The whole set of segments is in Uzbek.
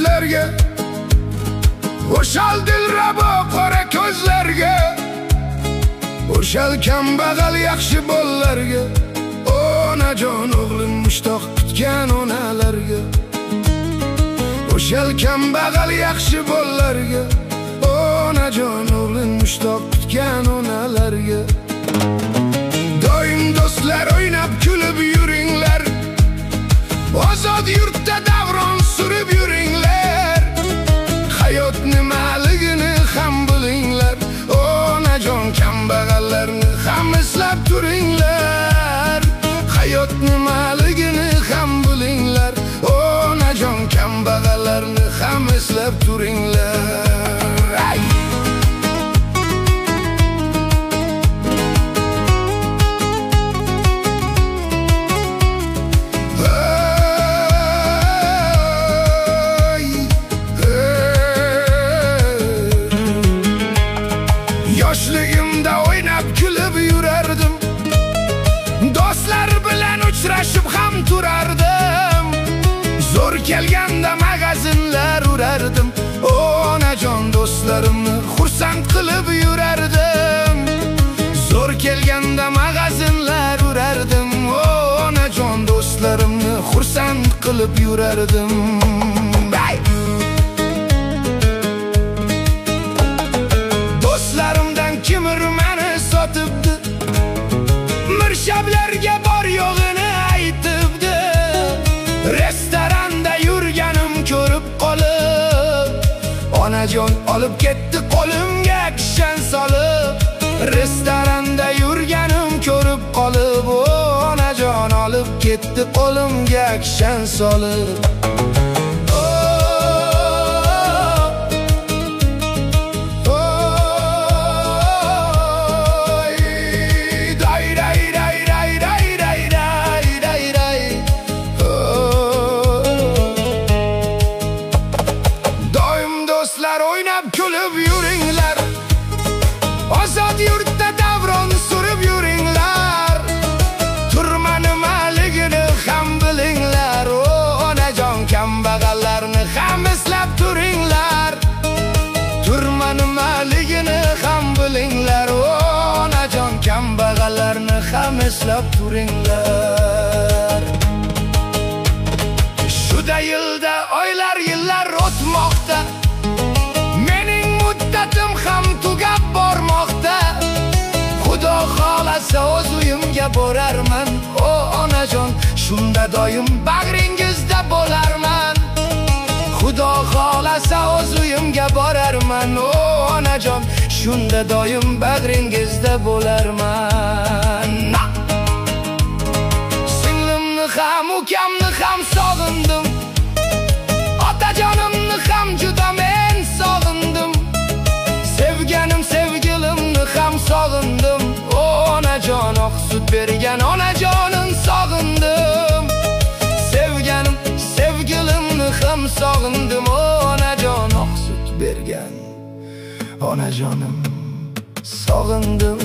sizlarga, o'shal dilrabo qora ko'zlarga, o'shal kambag'al yaxshi bolalarga, onajon o'g'lim mushtoq kutgan onalarga, o'shal kambag'al yaxshi bolalarga, onajon o'g'lim mushtoq kutgan onalarga. Doim do'stlar o'ynab kulib yuringlar, ozod yurtda davron surib yuringlar. Hayot nimaligini ham bilinglar, onajon kambag'allarni ham eslab turinglar. Hayot nimaligini ham bilinglar, onajon kambag'allarni ham eslab turinglar. Ay! Yoshligimda o'ynab kulib yurardim, do'stlar bilan uchrashib ham turardim. Zo'r kelganda magazinlar urardim, onajon do'stlarimni xursand qilib yurardim. Zo'r kelganda magazinlar urardim, onajon do'stlarimni xursand qilib yurardim. Kimir meni sotibdi, mirshablarga bor yo'g'ini aytibdi. Restoranda yurganim ko'rib qolib, onajon olib ketdi qo'limga kishan solib. Restoranda yurganim ko'rib qolib, onajon olib ketdi qo'limga kishan solib. O'ynab kulib yuringlar, ozod yurtda davron surib yuringlar. Turma nimaligini ham bilinglar, onajon kambag'allarni ham eslab turinglar. Turma nimaligini ham bilinglar, onajon kambag'allarni ham eslab turinglar. Shuda yilda oylar yillar o'tmoqda, muddatim ham tugab bormoqda. Xudo xolasa o'z uyimga borarman, o onajon, shunda doim bag'ringizda bo'larman. Xudo xolasa o'z uyimga borarman, o onajon, shunda doim bag'ringizda bo'larman. Singlimni ham ukamni ham sog'indim, otajonimni ham juda men sog'indim. Sevganim sevgilimni ham sog'indim, onajon oq sut bergan onajonim sog'indim. Sevganim sevgilimni ham sog'indim, onajon oq sut bergan onajonim sog'indim.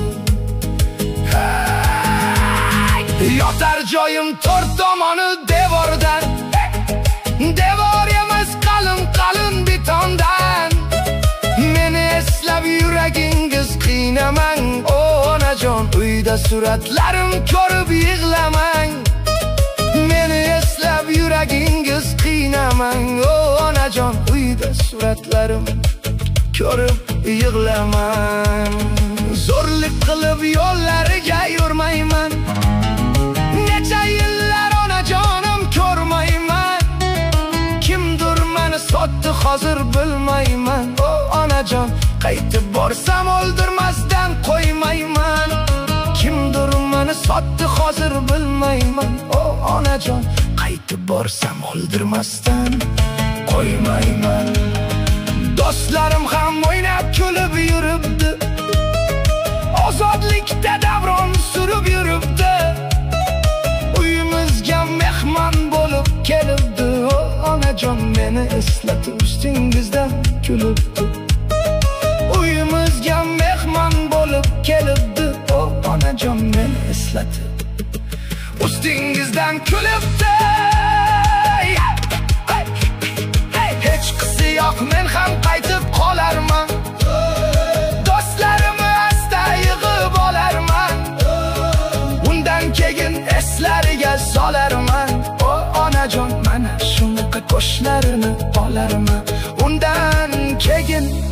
Yotar joyim to'rt tomoni devordan, devor emas qalin qalin betondan. Meni eslab yuragingiz qiynamang, onajon, uyda suratlarim ko'rib yig'lamang. Meni eslab yuragingiz qiynamang, onajon, uyda suratlarim ko'rib yig'lamang. Zo'rlik qilib yo'llariga yurmayman, necha yillar onajonim ko'rmayman. Kimdir meni sotdi hozir bilmayman, onajon, qaytib borsam o'ldirmasdan qo'ymayman. Kimdir meni sotdi hozir bilmayman, onajon, qaytib borsam o'ldirmasdan qo'ymayman. Do'stlarim ham o'ynab kulib yuribdi, ozodlikda davron surib yuribdi. Uyimizga mehmon bo'lib kelibdi, onajon, meni eslatib ustingizdan kulibdi. Uyimizga mehmon bo'lib kelibdi, onajon, meni eslatib ustingizdan kulibdi. Hech biroq men ham qaytib qolarman. Do'stlarimni asta yig'ib olarman. Undan keyin eslariga solarman. O onajon, mana shunaqa qo'shlarini olarman. Undan keyin